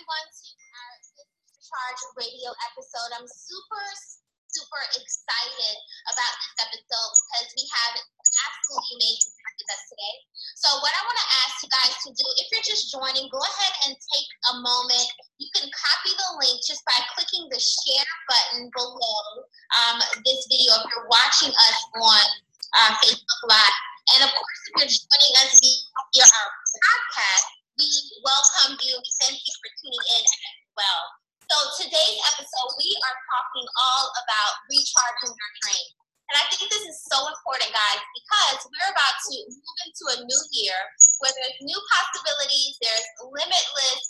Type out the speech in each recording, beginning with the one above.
everyone to our Business Charge radio episode. I'm super excited about this episode because we have an absolutely amazing guest with us today. So what I want to ask you guys to do, if you're just joining, go ahead and take a moment. You can copy the link just by clicking the share button below this video if you're watching us on Facebook Live. And of course, if you're joining us via our podcast, we welcome you. We thank you for tuning in as well. So today's episode, we are talking all about recharging your brain. And I think this is so important, guys, because we're about to move into a new year where there's new possibilities, there's limitless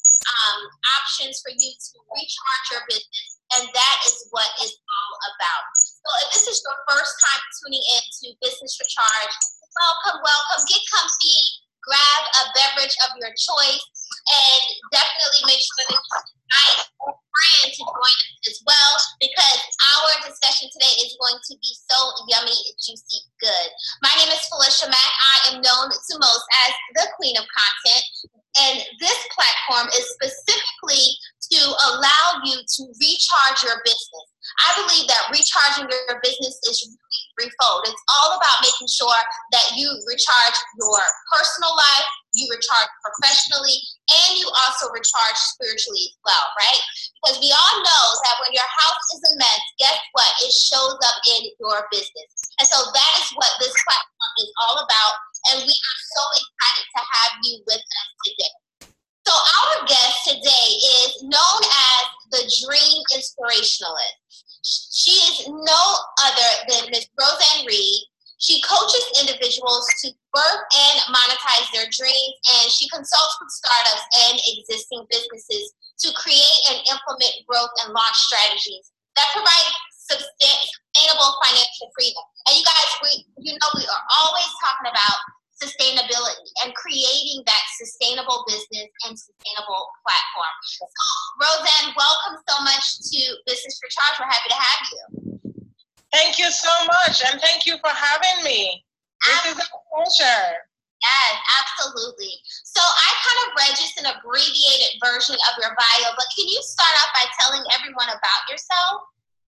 options for you to recharge your business, and that is what it's all about. So if this is your first time tuning in to Business Recharge, welcome, get comfy, grab a beverage of your choice, and definitely make sure that you invite a friend to join us as well, because our discussion today is going to be so yummy, juicy, good. My name is Felicia Mack. I am known to most as the Queen of Content, and this platform is specifically to allow you to recharge your business. I believe that recharging your business is really threefold. It's all about making sure that you recharge your personal life, you recharge professionally, and you also recharge spiritually as well, right? Because we all know that when your house is a mess, guess what? It shows up in your business. And so that is what this platform is all about, and we are so excited to have you with us today. So our guest today is known as the Dream Inspirationalist. She is no other than Ms. Roseanne Reed. She coaches individuals to birth and monetize their dreams, and she consults with startups and existing businesses to create and implement growth and launch strategies that provide sustainable financial freedom. And you guys, we are always talking about sustainability and creating that sustainable business and sustainable platform. So, Roseanne, welcome so much to Business Recharge. We're happy to have you. Thank you so much, and thank you for having me. This is a pleasure. Yes, absolutely. So I kind of read just an abbreviated version of your bio, but can you start off by telling everyone about yourself?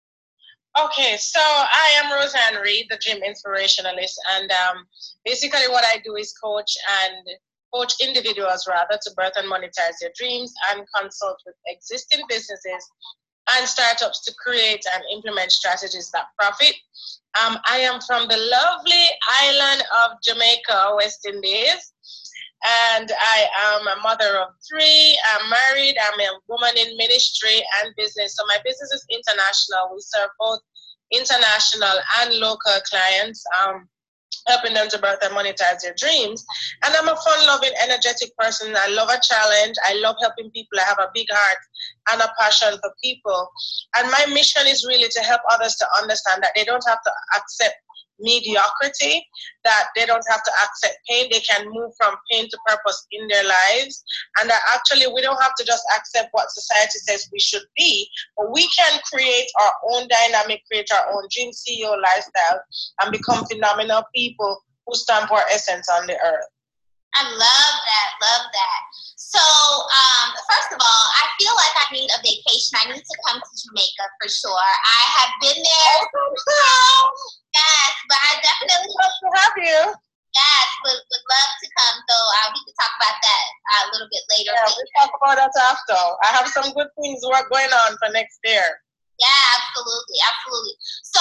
Okay, so I am Roseanne Reed, the Dream Inspirationalist, and basically what I do is coach individuals rather to birth and monetize their dreams, and consult with existing businesses and startups to create and implement strategies that profit. I am from the lovely island of Jamaica, West Indies, and I am a mother of 3. I'm married. I'm a woman in ministry and business. So my business is international. We serve both international and local clients, helping them to birth and monetize their dreams. And I'm a fun-loving, energetic person. I love a challenge. I love helping people. I have a big heart and a passion for people. And my mission is really to help others to understand that they don't have to accept mediocrity, that they don't have to accept pain. They can move from pain to purpose in their lives, and that actually we don't have to just accept what society says we should be, but we can create our own dynamic, create our own dream CEO lifestyle, and become phenomenal people who stamp our essence on the earth. I love that. So, first of all, I feel like I need a vacation. I need to come to Jamaica for sure. I have been there. Yes, but I definitely love to have you. Yes, would love to come. So we can talk about that a little bit later. Yeah, we'll talk about that after. I have some good things going on for next year. Yeah, absolutely. So,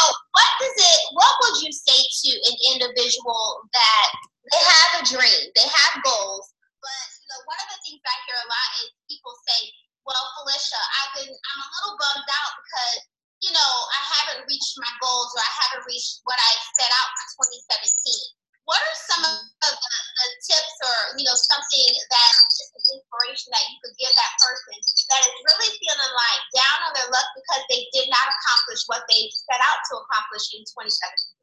what would you say to an individual that they have a dream, they have goals, but one of the things I hear a lot is people say, well, Felicia, I'm a little bummed out because, I haven't reached my goals, or I haven't reached what I set out for 2017. What are some of the tips, or, something that is an inspiration that you could give that person that is really feeling like down on their luck because they did not accomplish what they set out to accomplish in 2017?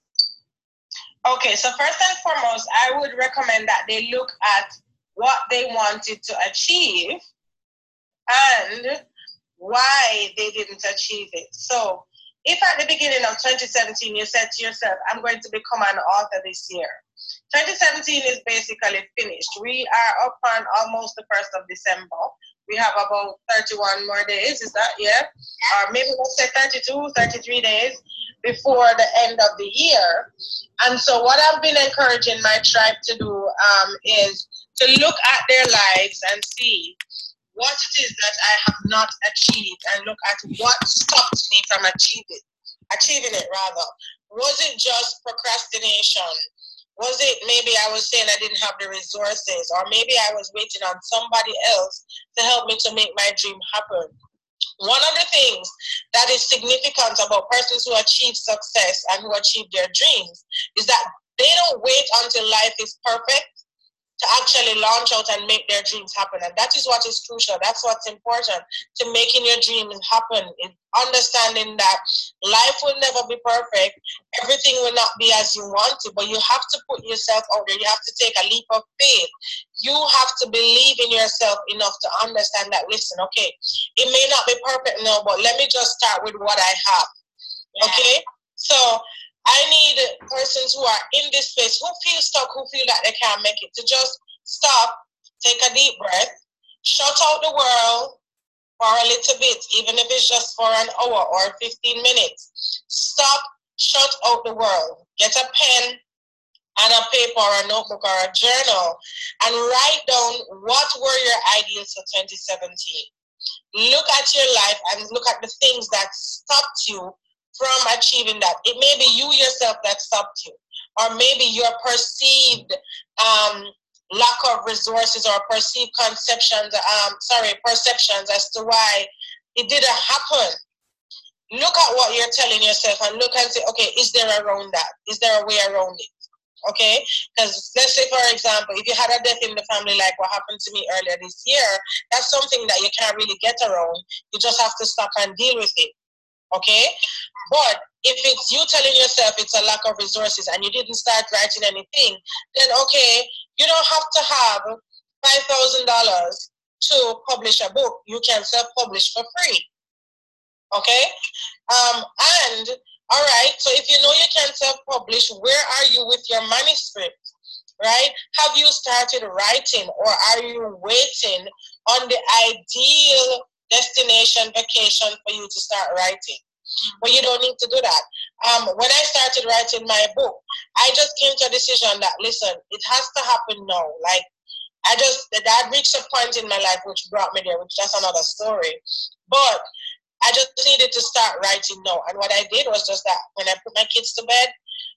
Okay, so first and foremost, I would recommend that they look at what they wanted to achieve and why they didn't achieve it. So if at the beginning of 2017 you said to yourself, I'm going to become an author this year, 2017 is basically finished. We are up on almost the 1st of December. we have about 31 more days. Is that, yeah? Or maybe let's say 32, 33 days before the end of the year. And so what I've been encouraging my tribe to do is to look at their lives and see what it is that I have not achieved, and look at what stopped me from achieving it rather. Was it just procrastination? Was it maybe I was saying I didn't have the resources, or maybe I was waiting on somebody else to help me to make my dream happen? One of the things that is significant about persons who achieve success and who achieve their dreams is that they don't wait until life is perfect to actually launch out and make their dreams happen. And that is what is crucial. That's what's important to making your dreams happen, is understanding that life will never be perfect. Everything will not be as you want it, but you have to put yourself out there. You have to take a leap of faith. You have to believe in yourself enough to understand that, listen, okay, it may not be perfect now, but let me just start with what I have. Yeah. Okay? So I need persons who are in this space, who feel stuck, who feel that they can't make it, to just stop, take a deep breath, shut out the world for a little bit, even if it's just for an hour or 15 minutes. Stop, shut out the world. Get a pen and a paper or a notebook or a journal and write down what were your ideals for 2017. Look at your life and look at the things that stopped you from achieving that. It may be you yourself that stopped you, or maybe your perceived lack of resources or perceived perceptions as to why it didn't happen. Look at what you're telling yourself and look and say, okay, is there around that? Is there a way around it? Okay, because let's say, for example, if you had a death in the family like what happened to me earlier this year, that's something that you can't really get around. You just have to stop and deal with it. Okay, but if it's you telling yourself it's a lack of resources and you didn't start writing anything, then okay, you don't have to have $5,000 to publish a book. You can self-publish for free. Okay, and all right, so if you know you can self-publish, where are you with your manuscript? Right? Have you started writing, or are you waiting on the ideal destination vacation for you to start writing? But you don't need to do that. When I started writing my book, I just came to a decision that, listen, it has to happen now. Like, I reached a point in my life which brought me there, which that's another story. But I just needed to start writing now. And what I did was just that when I put my kids to bed,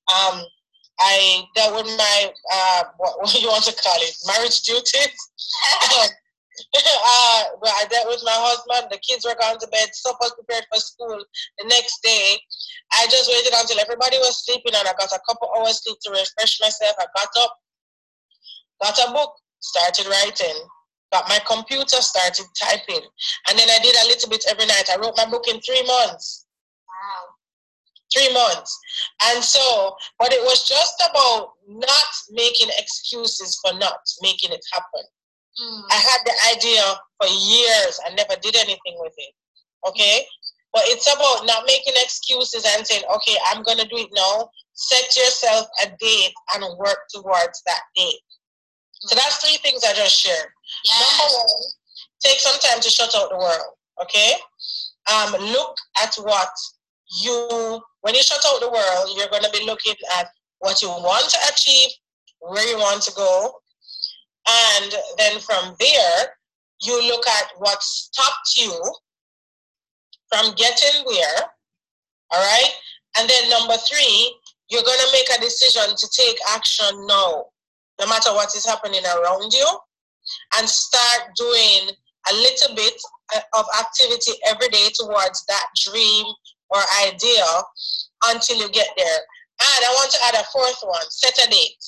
I dealt with my, what you want to call it, marriage duties. Well, I dealt with my husband, the kids were gone to bed, stuff was prepared for school the next day. I just waited until everybody was sleeping and I got a couple hours sleep to refresh myself. I got up, got a book, started writing, got my computer, started typing. And then I did a little bit every night. I wrote my book in 3 months. Wow. 3 months. And so, but it was just about not making excuses for not making it happen. I had the idea for years and never did anything with it. Okay? But it's about not making excuses and saying, okay, I'm going to do it now. Set yourself a date and work towards that date. So that's 3 things I just shared. Yes. Number 1, take some time to shut out the world. Okay? Look at what when you shut out the world, you're going to be looking at what you want to achieve, where you want to go. And then from there, you look at what stopped you from getting where, all right? And then number 3, you're going to make a decision to take action now, no matter what is happening around you, and start doing a little bit of activity every day towards that dream or idea until you get there. And I want to add a 4th one, set a date.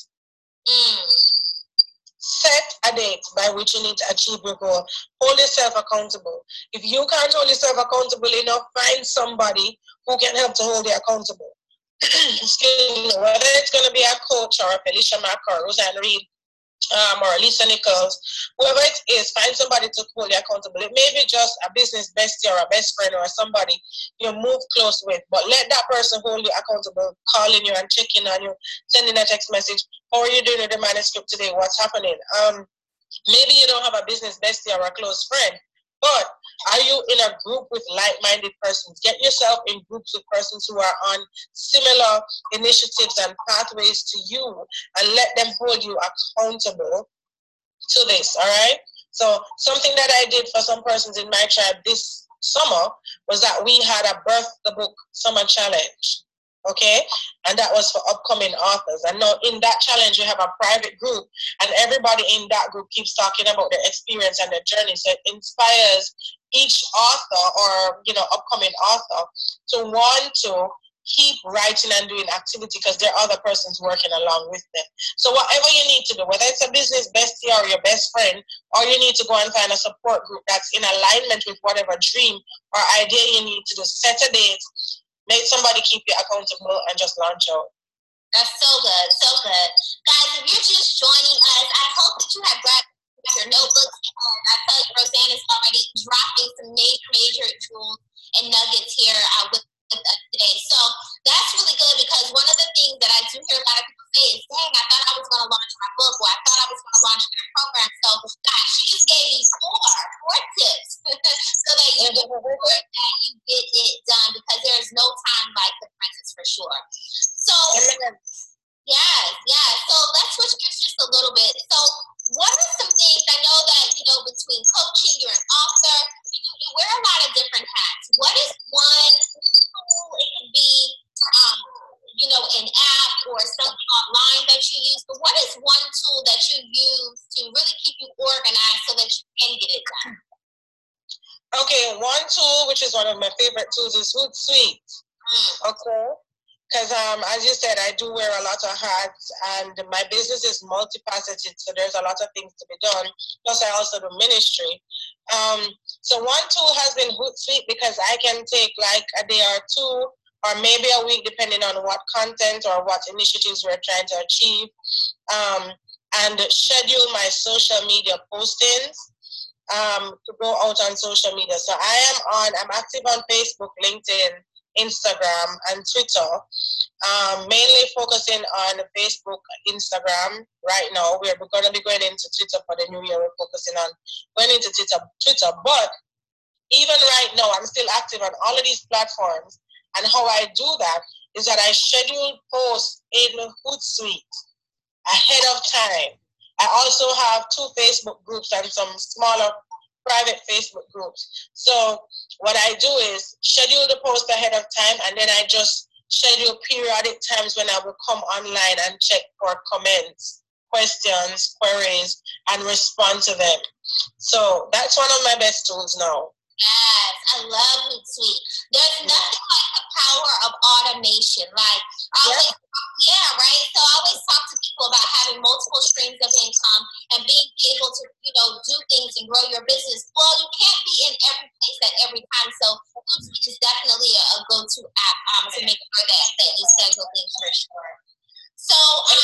Set a date by which you need to achieve your goal. Hold yourself accountable. If you can't hold yourself accountable enough, find somebody who can help to hold you accountable. Excuse me, whether it's going to be a coach or a Felicia Mack or Roseanne Reed or Lisa Nichols, whoever it is, find somebody to hold you accountable. It may be just a business bestie or a best friend or somebody you move close with, but let that person hold you accountable, calling you and checking on you, sending a text message. How are you doing with the manuscript today? What's happening? Maybe you don't have a business bestie or a close friend, But are you in a group with like-minded persons? Get yourself in groups with persons who are on similar initiatives and pathways to you, and let them hold you accountable to this, all right? So something that I did for some persons in my tribe this summer was that we had a Birth the Book Summer Challenge, okay? And that was for upcoming authors. And now in that challenge, you have a private group, and everybody in that group keeps talking about their experience and their journey. So it inspires each author or, upcoming author to want to keep writing and doing activity because there are other persons working along with them. So whatever you need to do, whether it's a business bestie or your best friend, or you need to go and find a support group that's in alignment with whatever dream or idea you need to do, set a date, make somebody keep you accountable, and just launch out. That's so good, so good. Guys, if you're just joining us, I hope that you have grabbed your notebooks. I tell you, Roseanne is already dropping some major jewels and nuggets here with us today. So that's really good, because one of the things that I do hear a lot of people say is, dang, I thought I was going to launch my book, or I thought I was going to launch my program. So gosh, she just gave me four tips so that you get it done, because there's no time like the present, for sure. So yes. So let's switch gears just a little bit. So what are some things, I know that, between coaching, you're an author, you wear a lot of different hats. What is one tool? It could be, an app or something online that you use, but what is one tool that you use to really keep you organized so that you can get it done? Okay, one tool, which is one of my favorite tools, is Hootsuite. Okay. Because as you said, I do wear a lot of hats, and my business is multifaceted, so there's a lot of things to be done. Plus, I also do ministry. So one tool has been Hootsuite, because I can take like a day or two, or maybe a week, depending on what content or what initiatives we're trying to achieve, and schedule my social media postings to go out on social media. So I'm active on Facebook, LinkedIn, Instagram, and Twitter, mainly focusing on Facebook, Instagram right now. We're going to be going into Twitter for the new year. We're focusing on going into Twitter. But even right now, I'm still active on all of these platforms. And how I do that is that I schedule posts in Hootsuite ahead of time. I also have 2 Facebook groups and some smaller private Facebook groups. So what I do is schedule the post ahead of time, and then I just schedule periodic times when I will come online and check for comments, questions, queries, and respond to them. So that's one of my best tools now. Yes, I love Hootsuite. There's nothing like the power of automation. Like, right? So I always talk to people about having multiple streams of income and being able to, do things and grow your business. Well, you can't be in every place at every time. So Hootsuite is definitely a go-to app to make sure that you schedule things for sure. So,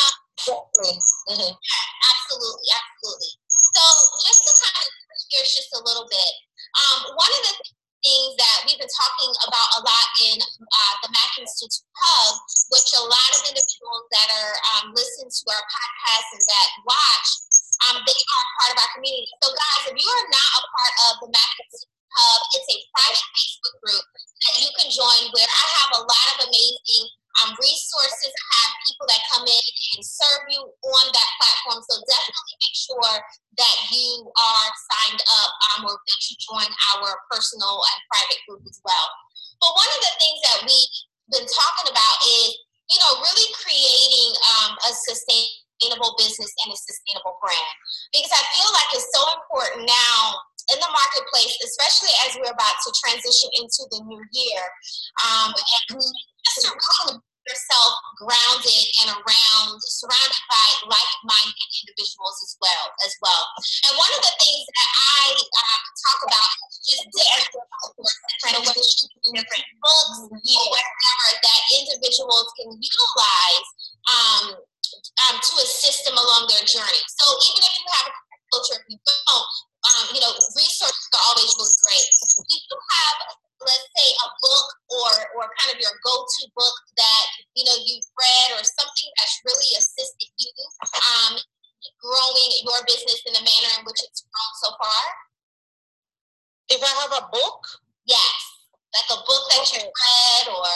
absolutely. So just to kind of switch gears just a little bit, one of the things that we've been talking about a lot in the Mac Institute Hub, which a lot of individuals that are listening to our podcast and that watch, they are part of our community. So guys, if you are not a part of the Mac Institute Hub, it's a private Facebook group that you can join, where I have a lot of amazing resources. I have people that come in and serve you on that platform. So definitely make sure that you are signed up or that you join our personal and private group as well. But one of the things that we've been talking about is, really creating a sustainable business and a sustainable brand. Because I feel like it's so important now in the marketplace, especially as we're about to transition into the new year, and just to really yourself grounded and surrounded by like-minded individuals as well. And one of the things that I talk about is just different books or whatever that individuals can utilize to assist them along their journey. So even if you have a culture, if you don't, resources are always really great. Do you have, let's say, a book or kind of your go-to book that you've read, or something that's really assisted you growing your business in the manner in which it's grown so far? If I have a book? Yes. Like a book that you read or...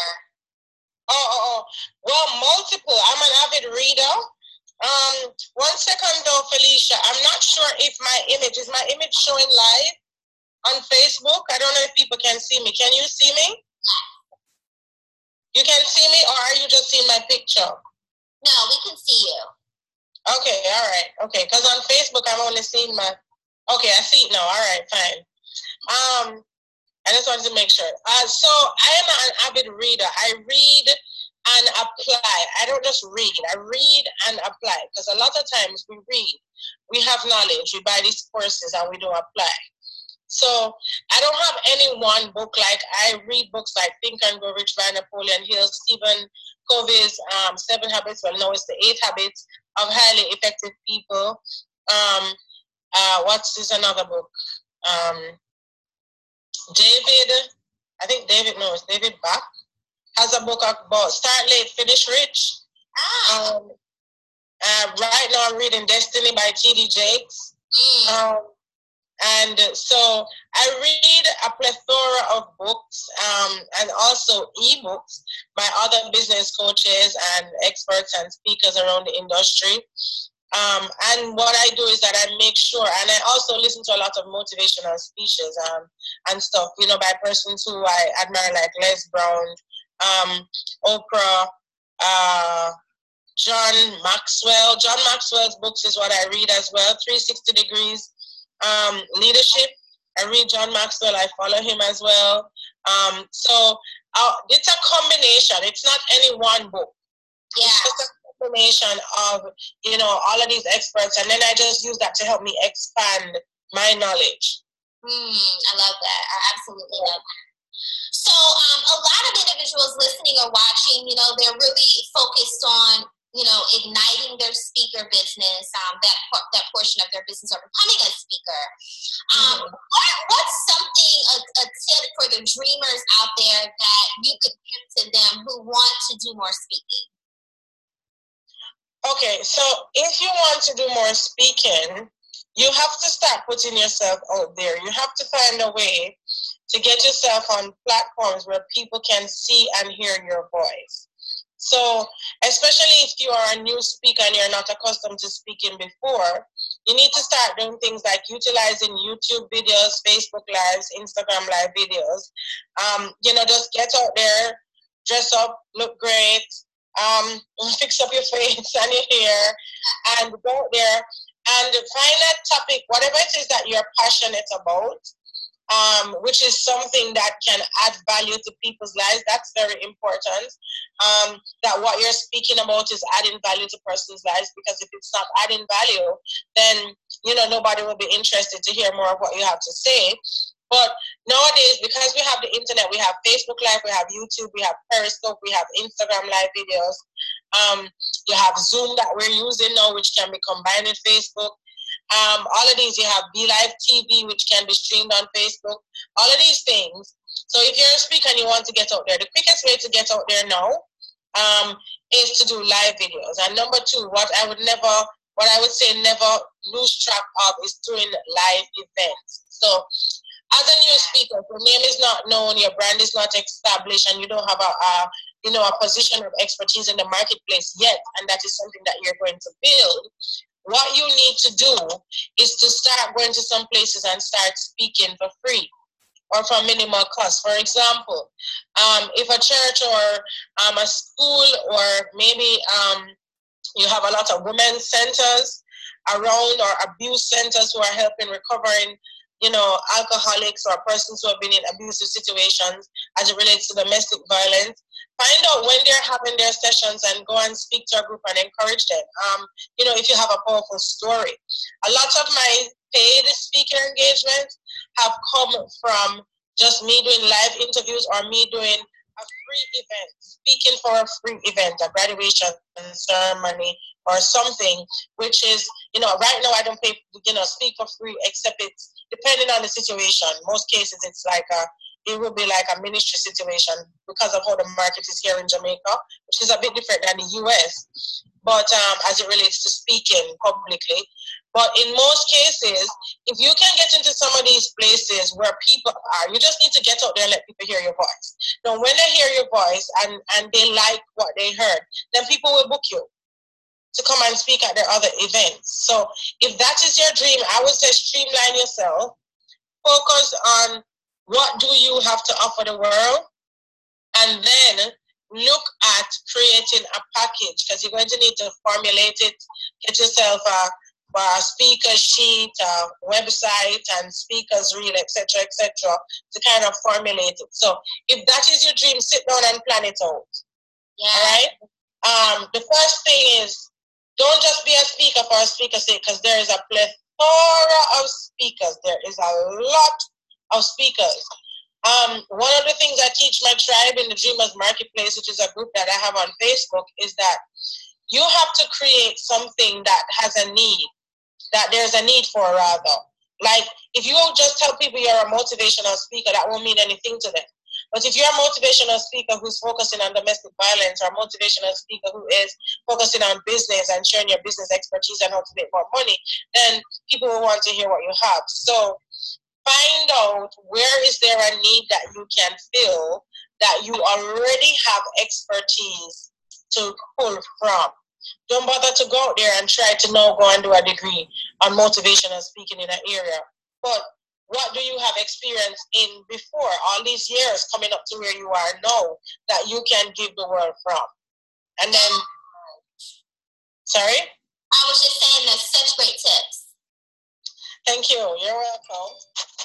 Well, multiple. I'm an avid reader. 1 second though, Felicia. I'm not sure if is my image showing live on Facebook? I don't know if people can see me. Can you see me? You can see me, or are you just seeing my picture? No, we can see you. Okay, all right. Okay, because on Facebook I'm only seeing my... Okay, I see it now. All right, fine. I just wanted to make sure. So I am an avid reader. I read and apply. I don't just read. I read and apply, because a lot of times we read, we have knowledge, we buy these courses and we don't apply. So I don't have any one book. Like, I read books like Think and Grow Rich by Napoleon Hill, Stephen Covey's 7 Habits. Well, no, it's the 8 Habits of Highly Effective People. What's this another book? David Bach has a book about Start Late, Finish Rich. Right now I'm reading Destiny by T.D. Jakes. And so I read a plethora of books and also ebooks by other business coaches and experts and speakers around the industry. And what I do is that I make sure, and I also listen to a lot of motivational speeches and stuff, by persons who I admire, like Les Brown, Oprah, John Maxwell. John Maxwell's books is what I read as well. 360 Degrees Leadership. I read John Maxwell. I follow him as well. So it's a combination. It's not any one book. Yeah. It's just a combination of, all of these experts, and then I just use that to help me expand my knowledge. I love that. I absolutely love that. So a lot of individuals listening or watching, they're really focused on, igniting their speaker business, that portion of their business, or becoming a speaker. What's something, a tip for the dreamers out there that you could give to them who want to do more speaking? Okay, so if you want to do more speaking, you have to start putting yourself out there. You have to find a way to get yourself on platforms where people can see and hear your voice. So, especially if you are a new speaker and you're not accustomed to speaking before, you need to start doing things like utilizing YouTube videos, Facebook Lives, Instagram Live videos. Just get out there, dress up, look great, fix up your face and your hair, and go out there and find that topic, whatever it is that you're passionate about, which is something that can add value to people's lives. That's very important. That what you're speaking about is adding value to person's lives, because if it's not adding value, then nobody will be interested to hear more of what you have to say. But nowadays, because we have the internet, we have Facebook Live, we have YouTube, we have Periscope, we have Instagram Live videos. You have Zoom that we're using now, which can be combined with Facebook. All of these, you have BeLive TV, which can be streamed on Facebook. All of these things. So if you're a speaker and you want to get out there, the quickest way to get out there now is to do live videos. And number 2, what I would say never lose track of is doing live events. So as a new speaker, your name is not known, your brand is not established, and you don't have a position of expertise in the marketplace yet, and that is something that you're going to build. What you need to do is to start going to some places and start speaking for free or for minimal cost. For example, if a church or a school, or maybe you have a lot of women's centers around, or abuse centers who are helping recovering alcoholics or persons who have been in abusive situations as it relates to domestic violence. Find out when they're having their sessions and go and speak to a group and encourage them. If you have a powerful story. A lot of my paid speaker engagements have come from just me doing live interviews, or me doing a free event, speaking for a free event, a graduation ceremony or something, which is, right now I don't pay, speak for free, except it's depending on the situation. Most cases it will be like a ministry situation because of how the market is here in Jamaica, which is a bit different than the US, but as it relates to speaking publicly. But in most cases, if you can get into some of these places where people are, you just need to get out there and let people hear your voice. Now, when they hear your voice and they like what they heard, then people will book you to come and speak at their other events. So if that is your dream, I would say streamline yourself. Focus on what do you have to offer the world, and then look at creating a package, because you're going to need to formulate it. Get yourself a speaker sheet, a website, and speakers reel, etc., to kind of formulate it. So if that is your dream, sit down and plan it out. Yeah. All right. The first thing is, don't just be a speaker for a speaker's sake, because there is a plethora of speakers. There is a lot of speakers. One of the things I teach my tribe in the Dreamers Marketplace, which is a group that I have on Facebook, is that you have to create something that has a need, that there's a need for, rather. Like, if you just tell people you're a motivational speaker, that won't mean anything to them. But if you're a motivational speaker who's focusing on domestic violence, or a motivational speaker who is focusing on business and sharing your business expertise and how to make more money, then people will want to hear what you have. So find out where is there a need that you can fill, that you already have expertise to pull from. Don't bother to go out there and try to now go and do a degree on motivational speaking in an area. But what do you have experience in before, all these years coming up to where you are now, that you can give the world from? And then, sorry? I was just saying that's such great tips. Thank you. You're welcome.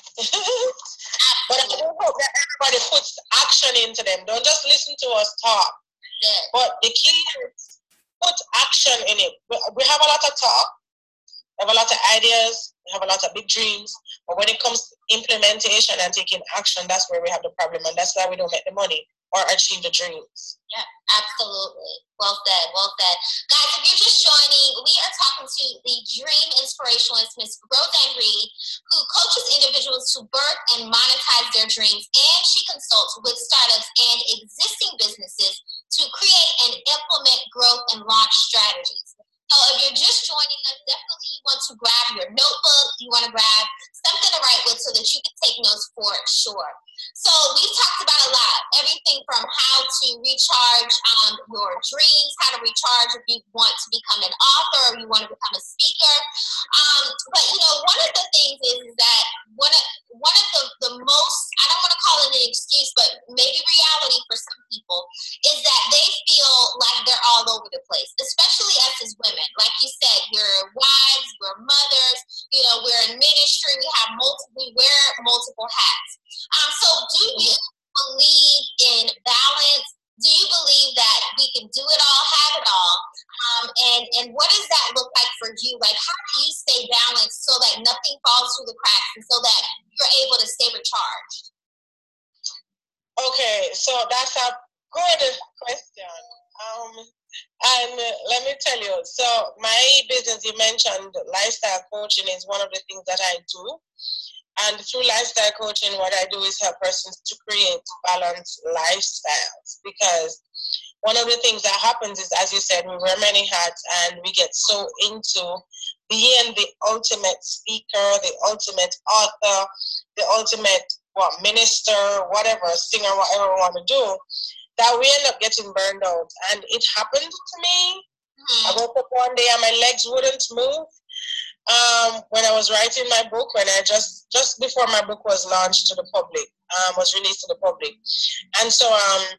But I do hope that everybody puts action into them. Don't just listen to us talk. Yeah. But the key is put action in it. We have a lot of talk. We have a lot of ideas. We have a lot of big dreams. But when it comes to implementation and taking action, that's where we have the problem. And that's why we don't make the money or achieve the dreams. Yeah, absolutely. Well said, well said. Guys, if you're just joining, we are talking to the dream inspirationalist, Ms. Roseanne Reed, who coaches individuals to birth and monetize their dreams, and she consults with startups and existing businesses to create and implement growth and launch strategies. So if you're just joining us, definitely you want to grab your notebook, you want to grab something to write with so that you can take notes for sure. So we've talked about a lot, everything from how to recharge your dreams, how to recharge if you want to become an author or you want to become a speaker. But you know, one of the things is that one of the most, I don't want to call it an excuse, but maybe reality for some people, is that they feel like they're all over the place, especially us as women. Like you said, we're wives, we're mothers, you know, we're in ministry, we wear multiple hats. So do you believe in balance? Do you believe that we can do it all, have it all? And what does that look like for you? Like, how do you stay balanced so that nothing falls through the cracks and so that you're able to stay recharged? Okay, so that's a good question. And let me tell you, so my business, you mentioned lifestyle coaching, is one of the things that I do. And through lifestyle coaching, what I do is help persons to create balanced lifestyles. Because one of the things that happens is, as you said, we wear many hats and we get so into being the ultimate speaker, the ultimate author, the ultimate minister, whatever, singer, whatever we want to do, that we end up getting burned out. And it happened to me. I woke up one day and my legs wouldn't move. When I was writing my book, when I just before my book was launched to the public, was released to the public. And so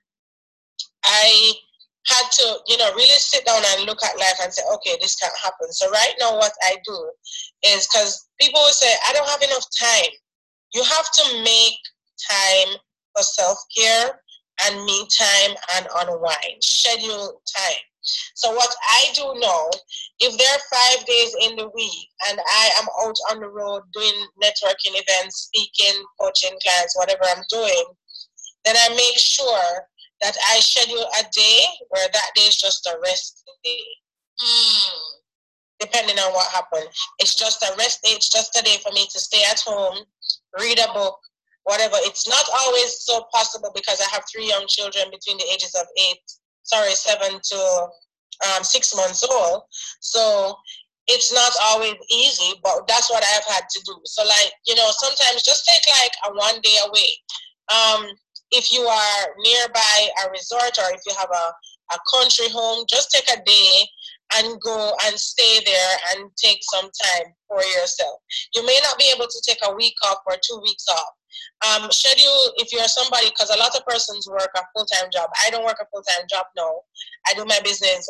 I had to, really sit down and look at life and say, okay, this can't happen. So right now what I do is, because people will say, I don't have enough time. You have to make time for self-care and me time and unwind, schedule time. So what I do now, if there are 5 days in the week and I am out on the road doing networking events, speaking, coaching clients, whatever I'm doing, then I make sure that I schedule a day where that day is just a rest day. Depending on what happened. It's just a rest day. It's just a day for me to stay at home, read a book, whatever. It's not always so possible because I have 3 young children between the ages of 7 to 6 months old. So it's not always easy, but that's what I've had to do. So like, sometimes just take like a 1 day away. If you are nearby a resort, or if you have a country home, just take a day and go and stay there and take some time for yourself. You may not be able to take a week off or 2 weeks off. Schedule, if you're somebody, because a lot of persons work a full-time job. I don't work a full-time job now. I do my business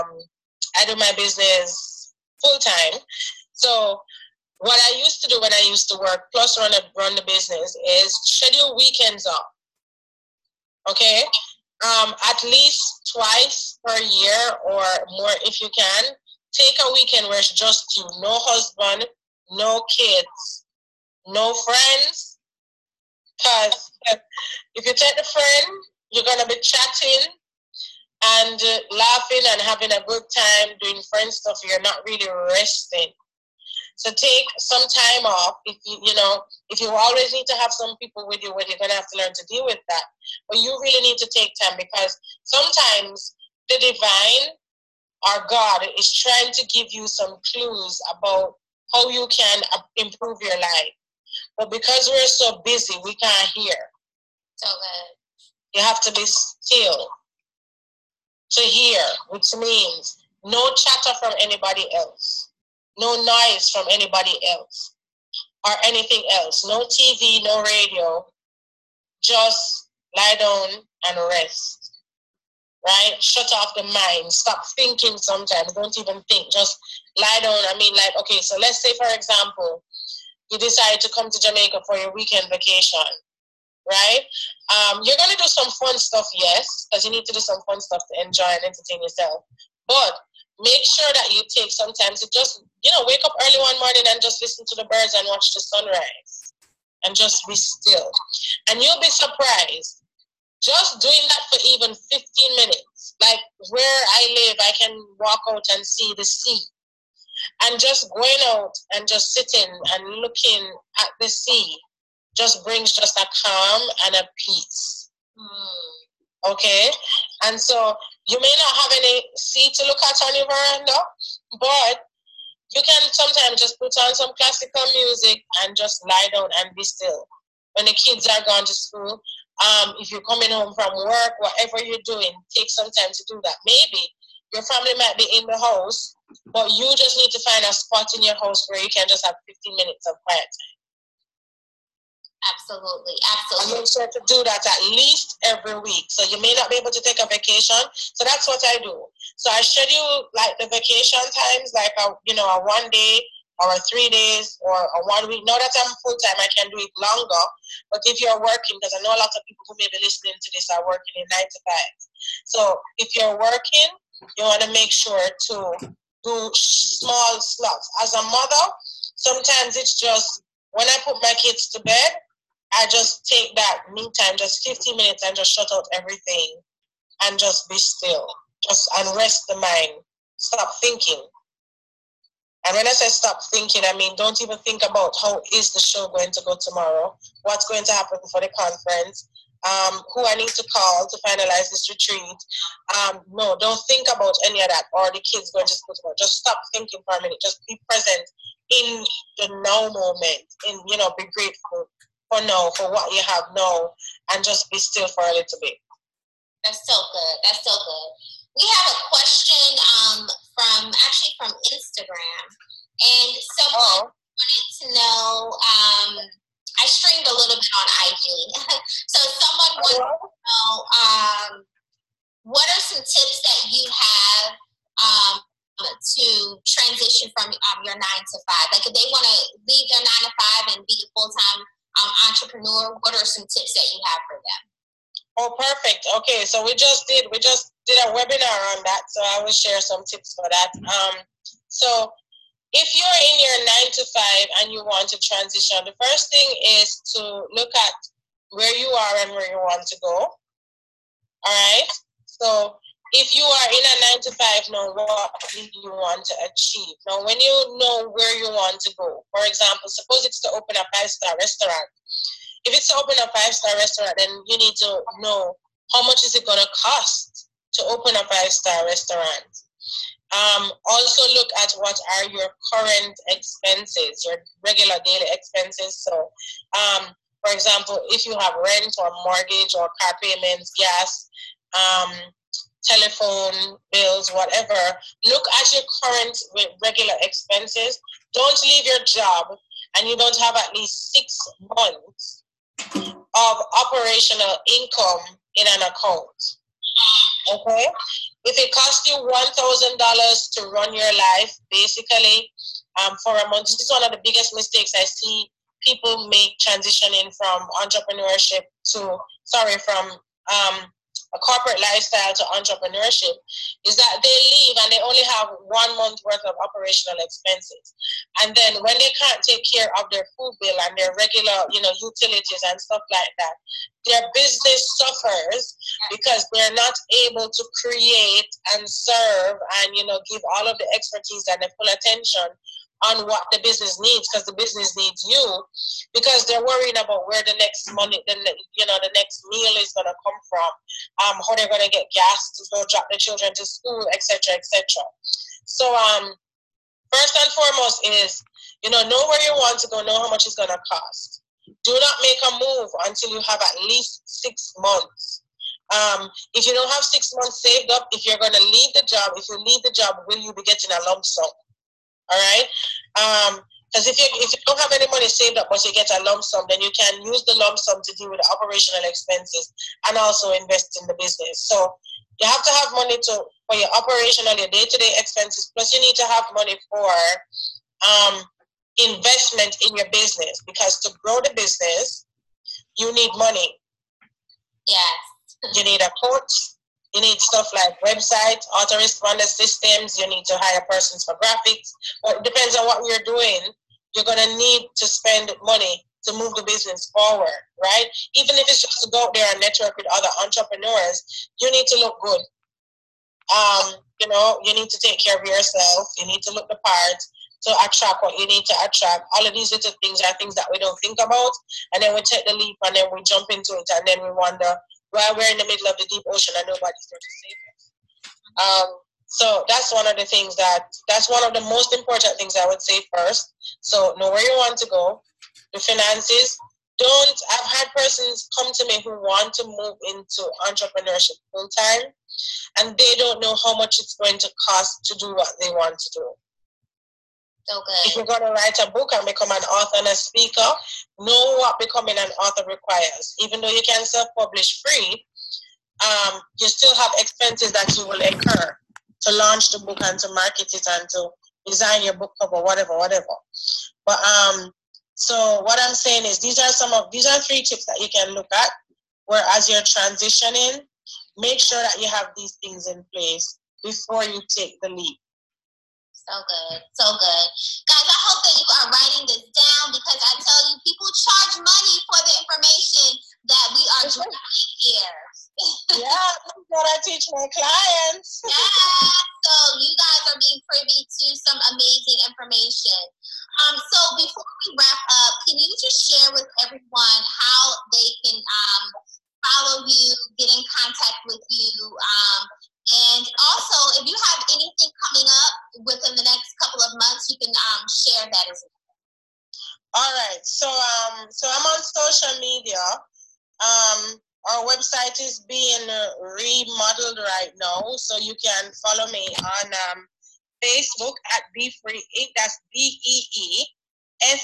full-time. So what I used to do when I used to work plus run the business is schedule weekends off. Okay? At least twice per year or more if you can. Take a weekend where it's just you. No husband, no kids, no friends. Because if you take the friend, you're going to be chatting and laughing and having a good time doing friend stuff. You're not really resting. So take some time off. If you always need to have some people with you, well, you're going to have to learn to deal with that. But you really need to take time, because sometimes the divine or God is trying to give you some clues about how you can improve your life. But because we're so busy, we can't hear. So good. You have to be still to hear, which means no chatter from anybody else. No noise from anybody else or anything else. No TV, no radio. Just lie down and rest. Right? Shut off the mind. Stop thinking sometimes. Don't even think. Just lie down. Okay, so let's say, for example, you decide to come to Jamaica for your weekend vacation. Right? You're going to do some fun stuff, yes, because you need to do some fun stuff to enjoy and entertain yourself. But make sure that you take some time to just, wake up early one morning and just listen to the birds and watch the sunrise and just be still. And you'll be surprised. Just doing that for even 15 minutes. Like where I live, I can walk out and see the sea. And just going out and just sitting and looking at the sea just brings just a calm and a peace. Okay? And so you may not have any sea to look at on your veranda, but you can sometimes just put on some classical music and just lie down and be still. When the kids are gone to school, if you're coming home from work, whatever you're doing, take some time to do that. Maybe your family might be in the house, but you just need to find a spot in your house where you can just have 15 minutes of quiet time. Absolutely. And make sure to do that at least every week. So you may not be able to take a vacation. So that's what I do. So I schedule like the vacation times, like a 1 day or 3 days or a 1 week. Now that I'm full time, I can do it longer. But if you're working, because I know a lot of people who may be listening to this are working in 9 to 5. So if you're working, you want to make sure to do small slots. As a mother, sometimes it's just when I put my kids to bed, I just take that me time, just 15 minutes, and just shut out everything and just be still. Just and rest the mind. Stop thinking. And when I say stop thinking, I mean don't even think about how is the show going to go tomorrow, what's going to happen for the conference, who I need to call to finalize this retreat. No, don't think about any of that, or the kids going to school tomorrow. Just stop thinking for a minute. Just be present in the now moment, be grateful for now, for what you have now, and just be still for a little bit. That's so good. We have a question from Instagram, and someone wanted to know. I streamed a little bit on IG, so someone wanted to know what are some tips that you have to transition from your 9 to 5. Like if they want to leave their 9 to 5 and be a full-time entrepreneur, what are some tips that you have for them? Oh, perfect. Okay, so we just did a webinar on that, so I will share some tips for that. So if you're in your 9 to 5 and you want to transition, the first thing is to look at where you are and where you want to go. All right? So if you are in a 9 to 5 now, what do you want to achieve? Now, when you know where you want to go, for example, suppose it's to open a 5-star restaurant. If it's to open a 5-star restaurant, then you need to know how much is it going to cost to open a 5-star restaurant. Also look at what are your current expenses, your regular daily expenses. So, for example, if you have rent or mortgage or car payments, gas, telephone bills, whatever, look at your current regular expenses. Don't leave your job and you don't have at least 6 months of operational income in an account. Okay? If it costs you $1,000 to run your life, basically, for a month, this is one of the biggest mistakes I see people make transitioning from entrepreneurship to, from a corporate lifestyle to entrepreneurship, is that they leave and they only have 1 month worth of operational expenses. And then when they can't take care of their food bill and their regular, utilities and stuff like that, their business suffers because they're not able to create and serve and, give all of the expertise and the full attention on what the business needs, because the business needs you, because they're worrying about where the next money, the next meal is going to come from, how they're going to get gas to go drop the children to school, etc., etc. So, first and foremost is, know where you want to go, know how much it's going to cost. Do not make a move until you have at least 6 months. If you don't have 6 months saved up, if you're going to leave the job, will you be getting a lump sum? All right? Because if you don't have any money saved up, but you get a lump sum, then you can use the lump sum to deal with the operational expenses and also invest in the business. So you have to have money for your operational, your day-to-day expenses, plus you need to have money for investment in your business, because to grow the business, you need money. Yes. You need a coach. You need stuff like websites, autoresponder systems. You need to hire persons for graphics. But it depends on what you're doing. You're going to need to spend money to move the business forward, right? Even if it's just to go out there and network with other entrepreneurs, you need to look good. You need to take care of yourself. You need to look the part to attract what you need to attract. All of these little things are things that we don't think about. And then we take the leap and then we jump into it and then we wonder, why we're in the middle of the deep ocean and nobody's there to save us. So that's one of the most important things I would say first. So know where you want to go. The finances. I've had persons come to me who want to move into entrepreneurship full time, and they don't know how much it's going to cost to do what they want to do. So good. If you're going to write a book and become an author and a speaker, know what becoming an author requires. Even though you can self-publish free, you still have expenses that you will incur to launch the book and to market it and to design your book cover, whatever. But so what I'm saying is these are 3 tips that you can look at, where as you're transitioning, make sure that you have these things in place before you take the leap. So good. Guys, I hope that you are writing this down, because I tell you, people charge money for the information that we are dropping here. Yeah, that's what I teach my clients. Yeah, so you guys are being privy to some amazing information. So before we wrap up, can you just share with everyone how they can follow you, get in contact with you, and also, if you have anything coming up within the next couple of months, you can share that as well. All right. So I'm on social media. Our website is being remodeled right now, so you can follow me on Facebook at Be Free Inc. That's BEEFREEINC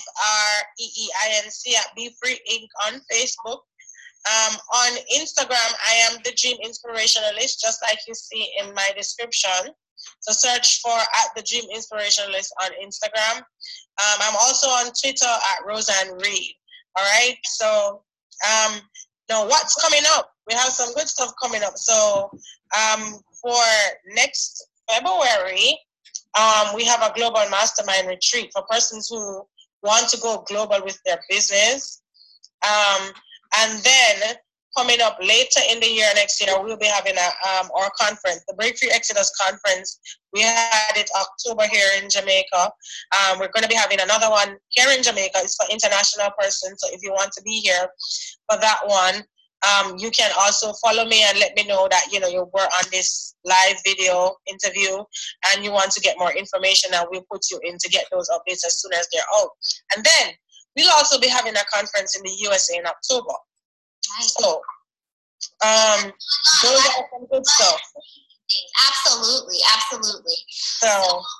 at Be Free Inc. on Facebook. On Instagram, I am the Dream Inspirationalist, just like you see in my description. So search for at the Dream Inspirationalist on Instagram. I'm also on Twitter at Roseanne Reed. All right. So now what's coming up? We have some good stuff coming up. So for next February, we have a global mastermind retreat for persons who want to go global with their business. And then coming up later in the year, next year, we'll be having our conference, the Breakthrough Exodus Conference. We had it October here in Jamaica. We're going to be having another one here in Jamaica. It's for international persons. So if you want to be here for that one, You can also follow me and let me know that you were on this live video interview and you want to get more information, and we'll put you in to get those updates as soon as they're out. And then we'll also be having a conference in the USA in October. Nice. So those are some good stuff. Absolutely. So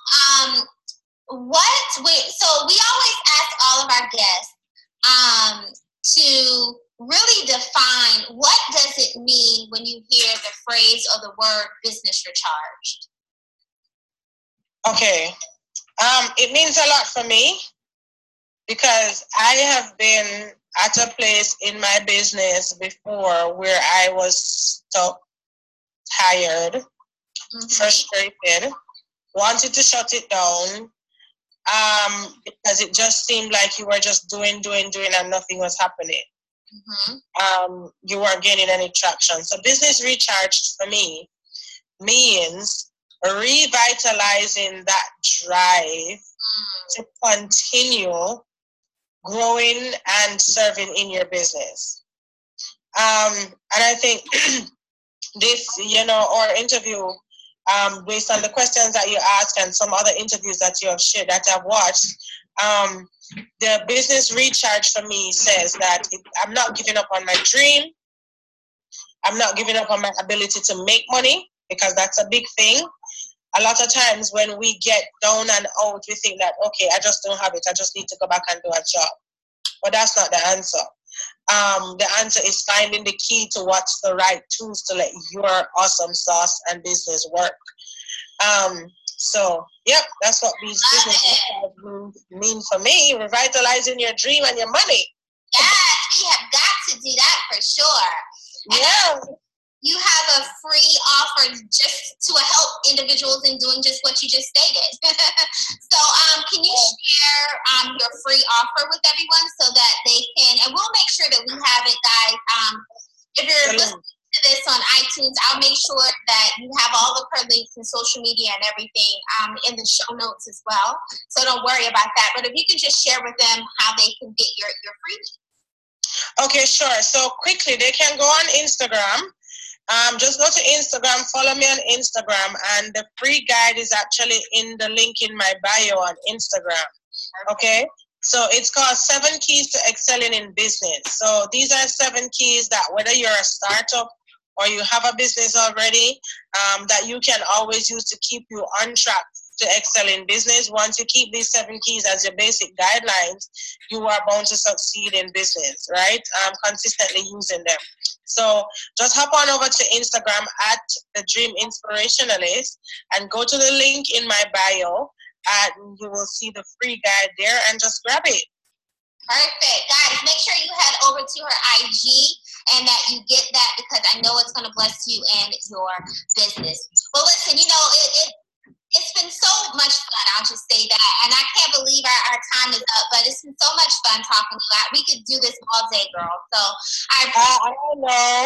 so we always ask all of our guests to really define, what does it mean when you hear the phrase or the word business recharged? Okay. It means a lot for me because I have been at a place in my business before where I was stuck, tired, frustrated, wanted to shut it down, because it just seemed like you were just doing and nothing was happening. You weren't gaining any traction. So business recharged for me means revitalizing that drive to continue growing and serving in your business. And I think this, our interview, based on the questions that you asked and some other interviews that you have shared, that I've watched, the business recharge for me says that I'm not giving up on my dream. I'm not giving up on my ability to make money, because that's a big thing. A lot of times when we get down and out, we think that, okay, I just don't have it. I just need to go back and do a job. But that's not the answer. The answer is finding the key to what's the right tools to let your awesome sauce and business work. So, yep, that's what these business mean for me, revitalizing your dream and your money. Yes, we have got to do that for sure. Yeah. You have a free offer just to help individuals in doing just what you just stated. So can you share your free offer with everyone so that they can, and we'll make sure that we have it, guys. If you're listening to this on iTunes, I'll make sure that you have all of her links and social media and everything in the show notes as well. So don't worry about that. But if you can just share with them how they can get your freebie. Okay, sure. So quickly, they can go on Instagram. Just go to Instagram, follow me on Instagram, and the free guide is actually in the link in my bio on Instagram. Okay? So it's called 7 Keys to Excelling in Business. So these are 7 keys that whether you're a startup or you have a business already, that you can always use to keep you on track to excel in business. Once you keep these 7 keys as your basic guidelines, you are bound to succeed in business, right? Consistently using them. So just hop on over to Instagram at The Dream Inspirationalist and go to the link in my bio, and you will see the free guide there, and just grab it. Perfect. Guys, make sure you head over to her IG and that you get that, because I know it's going to bless you and your business. Well, listen, it's been so much fun. I'll just say that. And I can't believe our time is up, but it's been so much fun talking to you. We could do this all day, girl. So I don't know.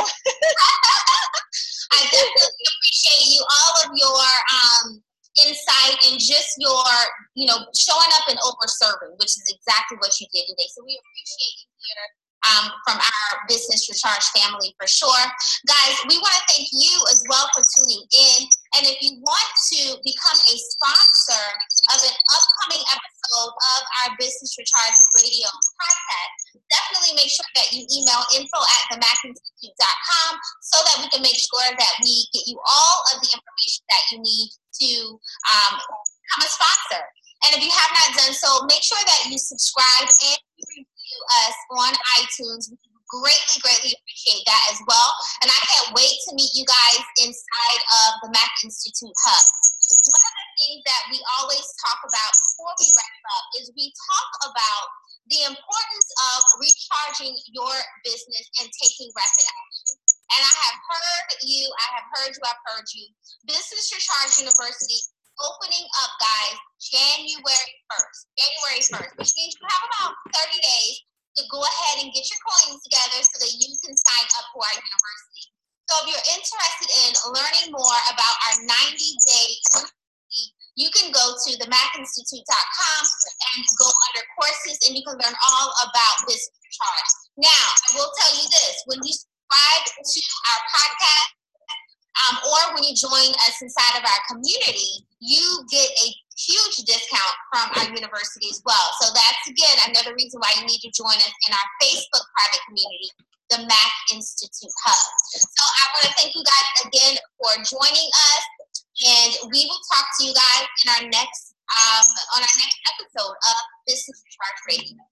I definitely appreciate you, all of your insight and just your, showing up and over serving, which is exactly what you did today. So we appreciate you here from our Business Recharge family for sure. Guys, we want to thank you as well for tuning in. And if you want to become a sponsor of an upcoming episode of our Business Recharge Radio podcast, definitely make sure that you email info@themacinstitute.com so that we can make sure that we get you all of the information that you need to become a sponsor. And if you have not done so, make sure that you subscribe and review us on iTunes. We greatly appreciate that as well. And I can't wait to meet you guys inside of the Mac Institute Hub. One of the things that we always talk about before we wrap up is we talk about the importance of recharging your business and taking rapid action. And I have heard you. Business Recharge University opening up, guys, January 1st, which means you have about 30 days to go ahead and get your coins together so that you can sign up for our university. So if you're interested in learning more about our 90-day university, you can go to themacinstitute.com and go under courses, and you can learn all about Business Recharge. Now, I will tell you this, when you subscribe subscribe to our podcast, or when you join us inside of our community, you get a huge discount from our university as well. So that's, again, another reason why you need to join us in our Facebook private community, the Mac Institute Hub. So I want to thank you guys again for joining us, and we will talk to you guys in our next on our next episode of Business Charge Radio.